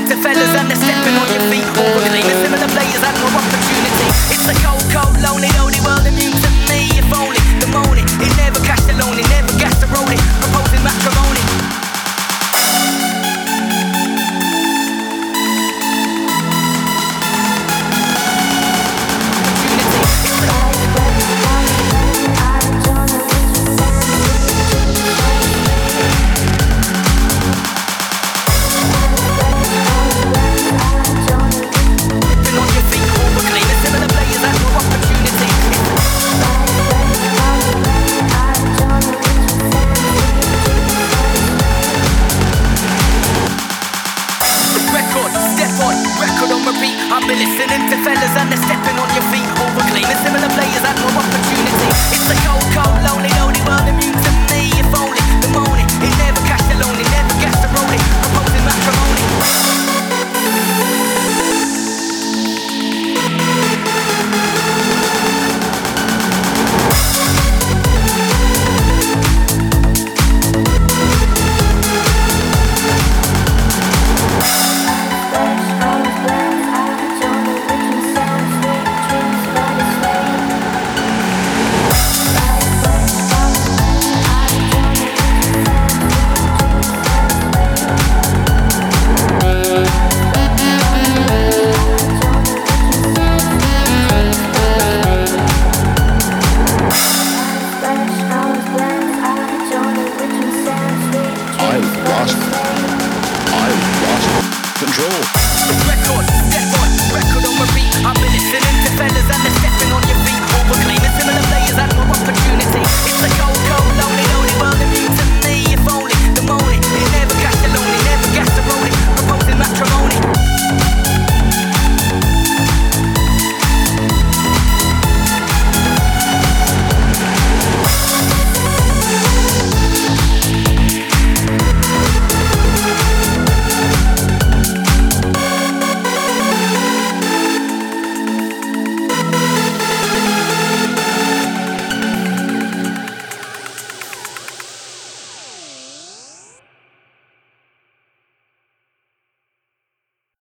to fellas and they're stepping on your feet. All reclaiming similar players and no opportunity. It's a cold, cold, lonely, lonely world immune to me. If only the moaning, it never cashed alone, it never gas the road, proposing matrimony. I've been listening to fellas and they're stepping on your feet. All reclaiming similar players and more opportunity. It's a cold, cold, lonely, lonely world immune to me. If only the moaning, it never cashed alone, it never gas the road, proposing matrimony. I've lost control. Record, step on, record on repeat.